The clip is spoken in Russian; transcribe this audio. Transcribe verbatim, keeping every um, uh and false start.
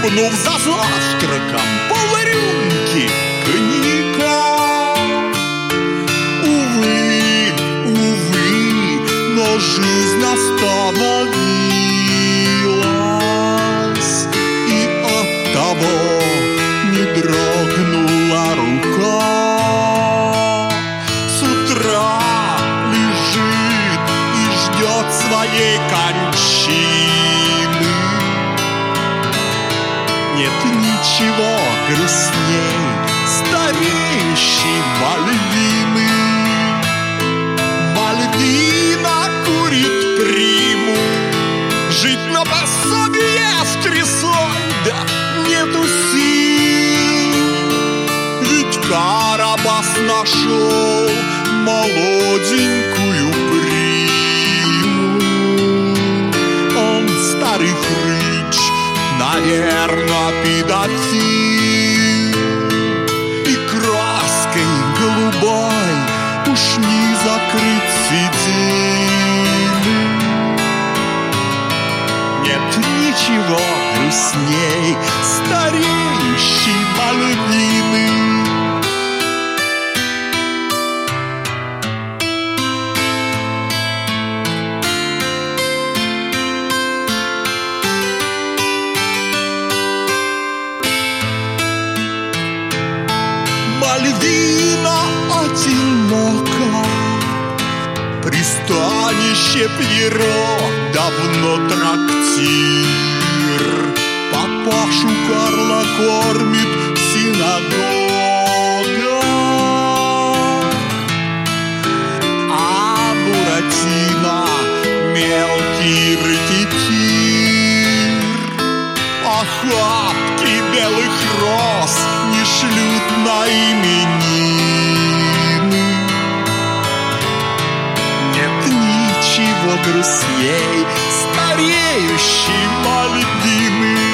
хлебнув за завтраком полрюмки коньяка. Увы, увы, но жизнь остановилась, и оттого не дрогнула рука. С утра лежит и ждет своей кончины. Нет ничего грустней стареющей Мальвины. Мальвина курит приму, жить на пособие с трясой, да нету сил. Ведь Карабас нашел молоденькую приму. Он старый хрыч, наверно, педофил, и краской голубой уж не закрыть седины. Нет ничего грустней стареющей Мальвины. Мальвина одинока, пристанище Пьеро, давно трактир. Папашу Карла кормит синагога, а Буратино мелкий рэкетир. Охапки белых роз не шлют на именины. Нет ничего грустней стареющей Мальвины.